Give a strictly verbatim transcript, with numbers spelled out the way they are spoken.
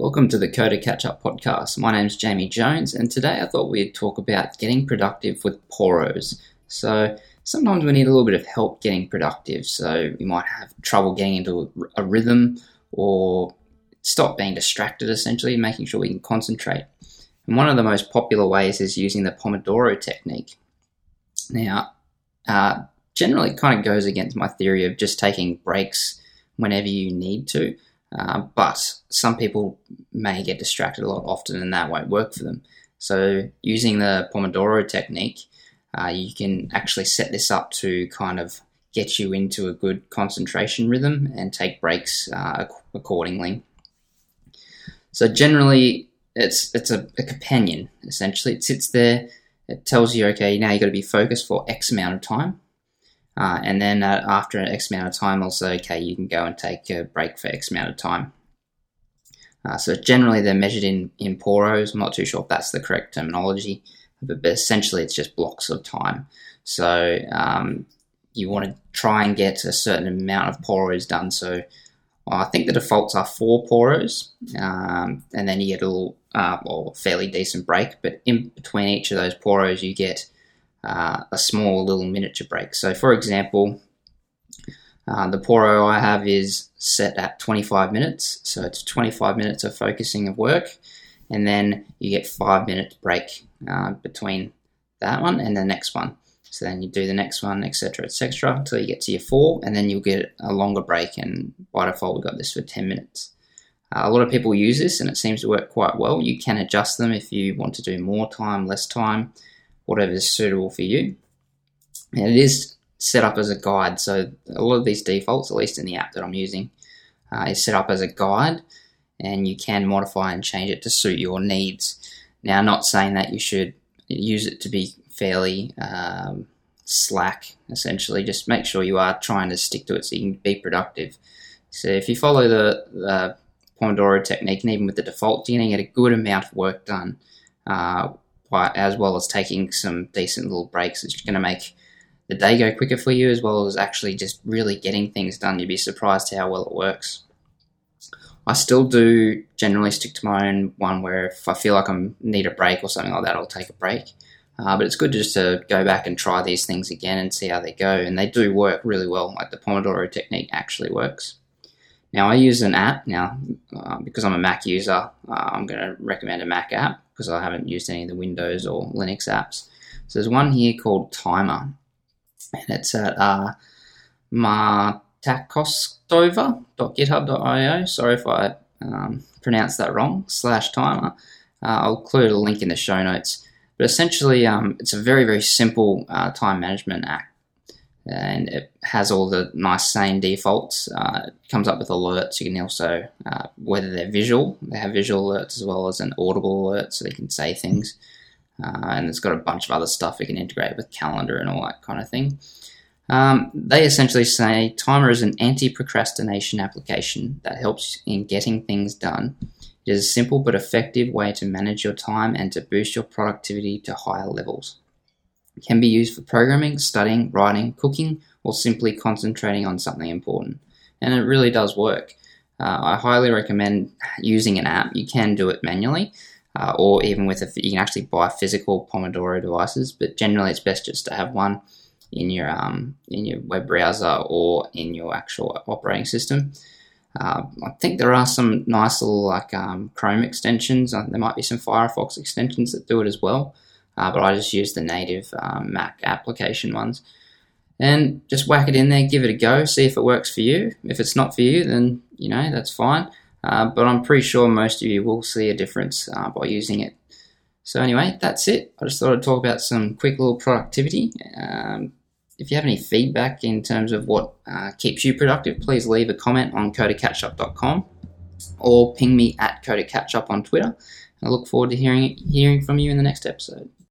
Welcome to the Coder Catch Up podcast. My name's Jamie Jones, and today I thought we'd talk about getting productive with poros. So sometimes we need a little bit of help getting productive. So we might have trouble getting into a rhythm or stop being distracted, essentially, making sure we can concentrate. And one of the most popular ways is using the Pomodoro technique. Now, uh, generally it kind of goes against my theory of just taking breaks whenever you need to. Uh, but some people may get distracted a lot often and that won't work for them. So using the Pomodoro technique, uh, you can actually set this up to kind of get you into a good concentration rhythm and take breaks uh, accordingly. So generally, it's it's a, a companion, essentially. It sits there, it tells you, okay, now you've got to be focused for X amount of time. Uh, and then uh, after an X amount of time, also, okay, you can go and take a break for X amount of time. Uh, so generally, they're measured in, in poros. I'm not too sure if that's the correct terminology, but, but essentially, it's just blocks of time. So um, you want to try and get a certain amount of poros done. So well, I think the defaults are four poros, um, and then you get a little, uh, well, fairly decent break. But in between each of those poros, you get Uh, a small little miniature break. So for example, uh, the poro I have is set at twenty-five minutes. So it's twenty-five minutes of focusing of work, and then you get five minutes break uh, between that one and the next one. So then you do the next one, et cetera, et cetera, until you get to your four, and then you'll get a longer break. And by default, we've got this for ten minutes. Uh, a lot of people use this, and it seems to work quite well. You can adjust them if you want to do more time, less time, whatever is suitable for you. And it is set up as a guide. So a lot of these defaults, at least in the app that I'm using, uh, is set up as a guide, and you can modify and change it to suit your needs. Now, not saying that you should use it to be fairly um, slack, essentially. Just make sure you are trying to stick to it so you can be productive. So if you follow the, the Pomodoro technique, and even with the default, you're going to get a good amount of work done, uh, as well as taking some decent little breaks. It's going to make the day go quicker for you, as well as actually just really getting things done. You'd be surprised how well it works. I still do generally stick to my own one where if I feel like I need a break or something like that, I'll take a break. Uh, but it's good just to go back and try these things again and see how they go. And they do work really well. Like the Pomodoro technique actually works. Now, I use an app. Now, uh, because I'm a Mac user, uh, I'm going to recommend a Mac app because I haven't used any of the Windows or Linux apps. So there's one here called Timer, and it's at uh, martakostova dot github dot io. Sorry if I um, pronounced that wrong, slash timer. Uh, I'll include a link in the show notes. But essentially, um, it's a very, very simple uh, time management app. And it has all the nice same defaults. Uh, it comes up with alerts. You can also, uh, whether they're visual, they have visual alerts as well as an audible alert, so they can say things. Uh, and it's got a bunch of other stuff you can integrate with calendar and all that kind of thing. Um, they essentially say Timer is an anti-procrastination application that helps in getting things done. It is a simple but effective way to manage your time and to boost your productivity to higher levels. It can be used for programming, studying, writing, cooking, or simply concentrating on something important. And it really does work. Uh, I highly recommend using an app. You can do it manually, uh, or even with a, you can actually buy physical Pomodoro devices, but generally it's best just to have one in your um, in your web browser or in your actual operating system. Uh, I think there are some nice little like um, Chrome extensions. Uh, there might be some Firefox extensions that do it as well. Uh, but I just use the native um, Mac application ones. And just whack it in there, give it a go, see if it works for you. If it's not for you, then, you know, that's fine. Uh, but I'm pretty sure most of you will see a difference uh, by using it. So anyway, that's it. I just thought I'd talk about some quick little productivity. Um, if you have any feedback in terms of what uh, keeps you productive, please leave a comment on coder catch up dot com or ping me at coder catch up on Twitter. I look forward to hearing hearing from you in the next episode.